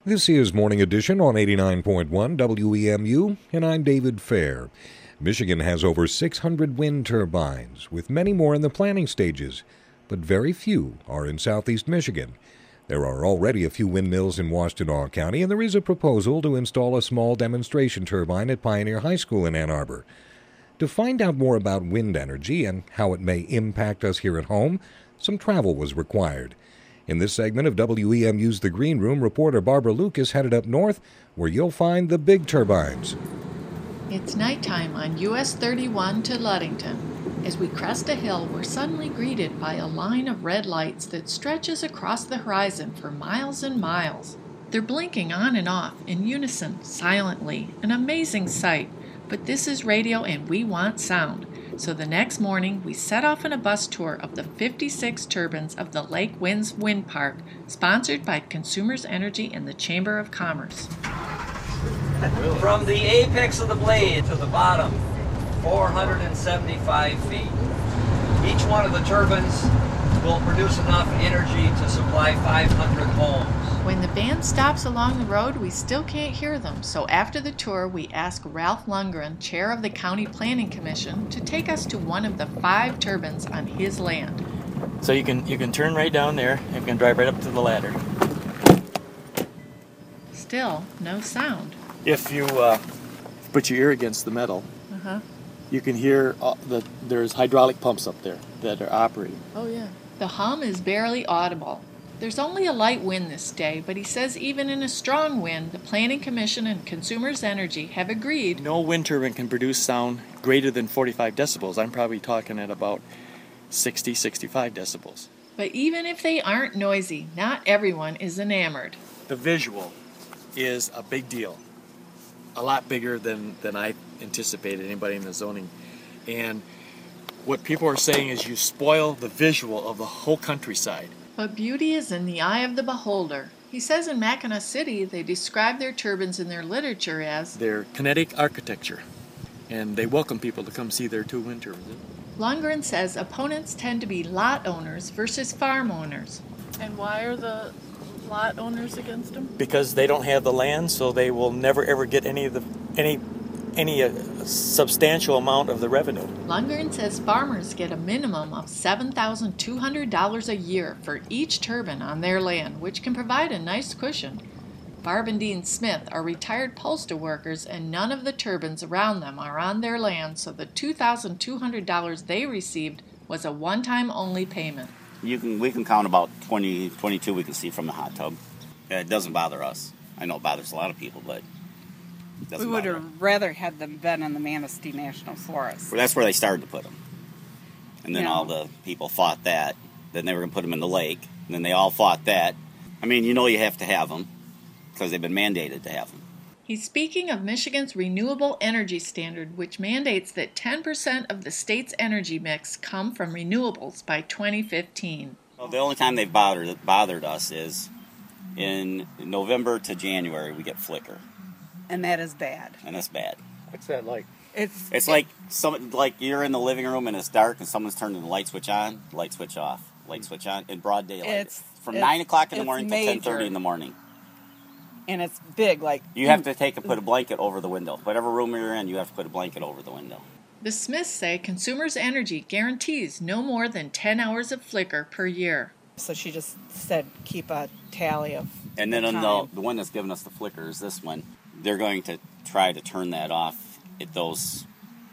This is Morning Edition on 89.1 WEMU, and I'm David Fair. Michigan has over 600 wind turbines, with many more in the planning stages, but very few are in southeast Michigan. There are already a few windmills in Washtenaw County, and there is a proposal to install a small demonstration turbine at Pioneer High School in Ann Arbor. To find out more about wind energy and how it may impact us here at home, some travel was required. In this segment of WEMU's The Green Room, reporter Barbara Lucas headed up north, where you'll find the big turbines. It's nighttime on US 31 to Ludington. As we crest a hill, we're suddenly greeted by a line of red lights that stretches across the horizon for miles and miles. They're blinking on and off, in unison, silently, an amazing sight. But this is radio and we want sound. So the next morning, we set off on a bus tour of the 56 turbines of the Lake Winds Wind Park, sponsored by Consumers Energy and the Chamber of Commerce. From the apex of the blade to the bottom, 475 feet. Each one of the turbines will produce enough energy to supply 500 homes. When the band stops along the road, we still can't hear them, so after the tour, we ask Ralph Lundgren, chair of the County Planning Commission, to take us to one of the 5 turbines on his land. So you can turn right down there and you can drive right up to the ladder. Still, no sound. If you put your ear against the metal, you can hear there's hydraulic pumps up there that are operating. Oh, yeah. The hum is barely audible. There's only a light wind this day, but he says even in a strong wind, the Planning Commission and Consumers Energy have agreed. No wind turbine can produce sound greater than 45 decibels. I'm probably talking at about 60, 65 decibels. But even if they aren't noisy, not everyone is enamored. The visual is a big deal. A lot bigger than I anticipated, anybody in the zoning. And what people are saying is you spoil the visual of the whole countryside. But beauty is in the eye of the beholder. He says in Mackinac City they describe their turbines in their literature as their kinetic architecture, and they welcome people to come see their 2 wind turbines. Lundgren says opponents tend to be lot owners versus farm owners. And why are the lot owners against them? Because they don't have the land, so they will never ever get any substantial amount of the revenue. Lundgren says farmers get a minimum of $7,200 a year for each turbine on their land, which can provide a nice cushion. Barb and Dean Smith are retired postal workers, and none of the turbines around them are on their land, so the $2,200 they received was a one-time only payment. We can count about 20, 22 we can see from the hot tub. It doesn't bother us. I know it bothers a lot of people, but we would have rather had them been in the Manistee National Forest. Well, that's where they started to put them. And then all the people fought that. Then they were going to put them in the lake. And then they all fought that. I mean, you have to have them because they've been mandated to have them. He's speaking of Michigan's renewable energy standard, which mandates that 10% of the state's energy mix come from renewables by 2015. Well, the only time they've bothered us is in November to January we get flicker. And that is bad. And that's bad. What's that like? It's like you're in the living room and it's dark and someone's turning the light switch on, light switch off, light switch on in broad daylight. It's from 9 o'clock in the morning major. to 10:30 in the morning. And it's big, like you have to put a blanket over the window. Whatever room you're in, you have to put a blanket over the window. The Smiths say Consumers Energy guarantees no more than 10 hours of flicker per year. So she just said keep a tally of. And then the one that's giving us the flicker is this one. They're going to try to turn that off at those.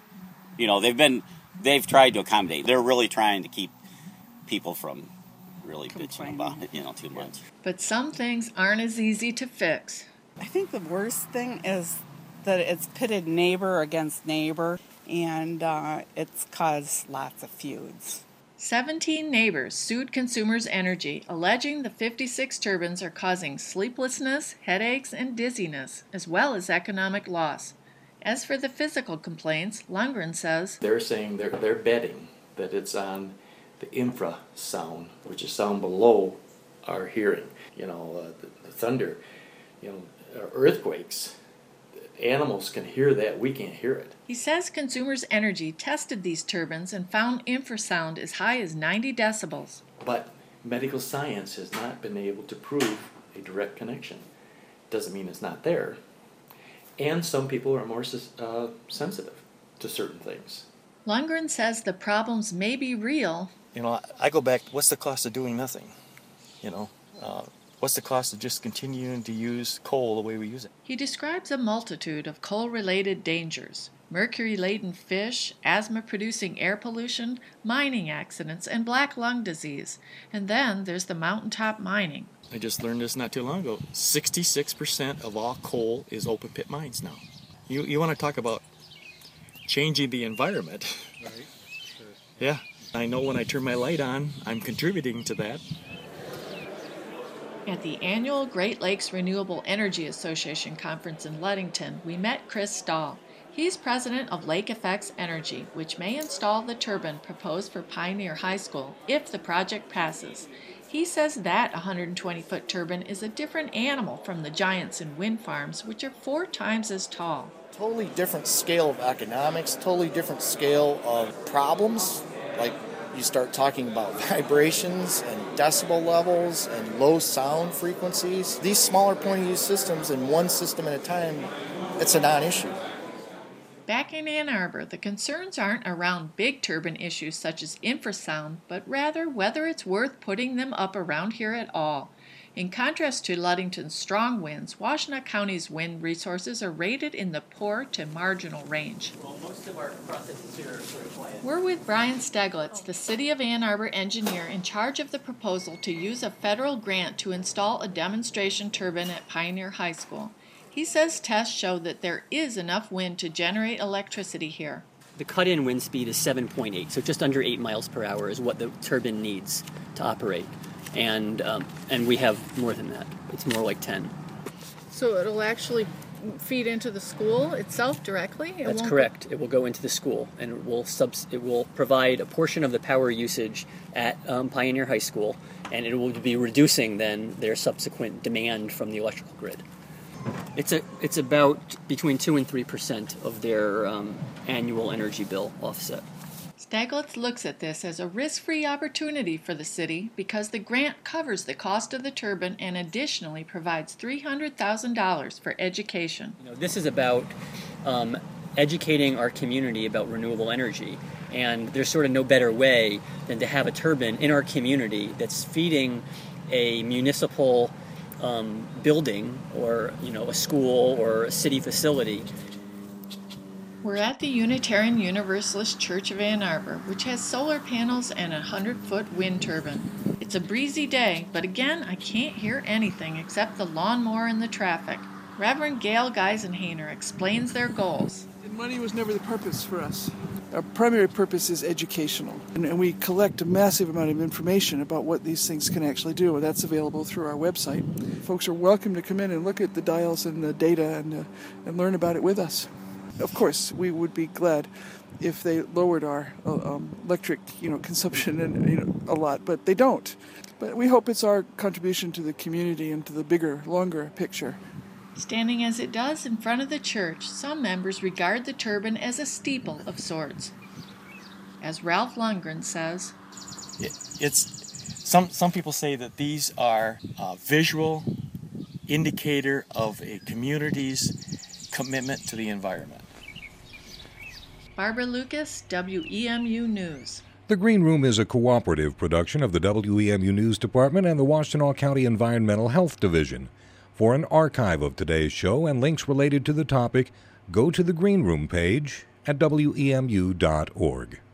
They've tried to accommodate. They're really trying to keep people from really bitching about it, too much. But some things aren't as easy to fix. I think the worst thing is that it's pitted neighbor against neighbor, and it's caused lots of feuds. 17 neighbors sued Consumers Energy, alleging the 56 turbines are causing sleeplessness, headaches, and dizziness, as well as economic loss. As for the physical complaints, Lundgren says they're saying they're betting that it's on the infrasound, which is sound below our hearing. The thunder, earthquakes. Animals can hear that, we can't hear it. He says Consumers Energy tested these turbines and found infrasound as high as 90 decibels. But medical science has not been able to prove a direct connection. doesn't mean it's not there. And some people are more sensitive to certain things. Lundgren says the problems may be real. You know, I go back, what's the cost of doing nothing? You know, what's the cost of just continuing to use coal the way we use it? He describes a multitude of coal-related dangers: mercury-laden fish, asthma-producing air pollution, mining accidents, and black lung disease. And then there's the mountaintop mining. I just learned this not too long ago. 66% of all coal is open pit mines now. You want to talk about changing the environment. Right. Sure. Yeah. I know when I turn my light on, I'm contributing to that. At the annual Great Lakes Renewable Energy Association conference in Ludington, we met Chris Stahl. He's president of Lake Effects Energy, which may install the turbine proposed for Pioneer High School if the project passes. He says that 120-foot turbine is a different animal from the giants in wind farms, which are 4 times as tall. Totally different scale of economics, totally different scale of problems. Like you start talking about vibrations and decibel levels and low sound frequencies. These smaller point-of-use systems in one system at a time, it's a non-issue. Back in Ann Arbor, the concerns aren't around big turbine issues such as infrasound, but rather whether it's worth putting them up around here at all. In contrast to Ludington's strong winds, Washtenaw County's wind resources are rated in the poor to marginal range. Well, most of our processes here are sort of quiet. We're with Brian Steglitz, the City of Ann Arbor engineer in charge of the proposal to use a federal grant to install a demonstration turbine at Pioneer High School. He says tests show that there is enough wind to generate electricity here. The cut-in wind speed is 7.8, so just under 8 miles per hour is what the turbine needs to operate. And we have more than that. It's more like 10. So it'll actually feed into the school itself directly? That's correct. It will go into the school, and it will provide a portion of the power usage at Pioneer High School, and it will be reducing then their subsequent demand from the electrical grid. It's about between 2 and 3% of their annual energy bill offset. Steglitz looks at this as a risk-free opportunity for the city because the grant covers the cost of the turbine and additionally provides $300,000 for education. This is about educating our community about renewable energy, and there's sort of no better way than to have a turbine in our community that's feeding a municipal building or a school or a city facility. We're at the Unitarian Universalist Church of Ann Arbor, which has solar panels and a 100-foot wind turbine. It's a breezy day, but again, I can't hear anything except the lawnmower and the traffic. Reverend Gail Geisenhainer explains their goals. Money was never the purpose for us. Our primary purpose is educational, and we collect a massive amount of information about what these things can actually do, and that's available through our website. Folks are welcome to come in and look at the dials and the data and learn about it with us. Of course, we would be glad if they lowered our electric, consumption and a lot, but they don't. But we hope it's our contribution to the community and to the bigger, longer picture. Standing as it does in front of the church, some members regard the turbine as a steeple of sorts. As Ralph Lundgren says, some people say that these are a visual indicator of a community's commitment to the environment. Barbara Lucas, WEMU News. The Green Room is a cooperative production of the WEMU News Department and the Washtenaw County Environmental Health Division. For an archive of today's show and links related to the topic, go to the Green Room page at WEMU.org.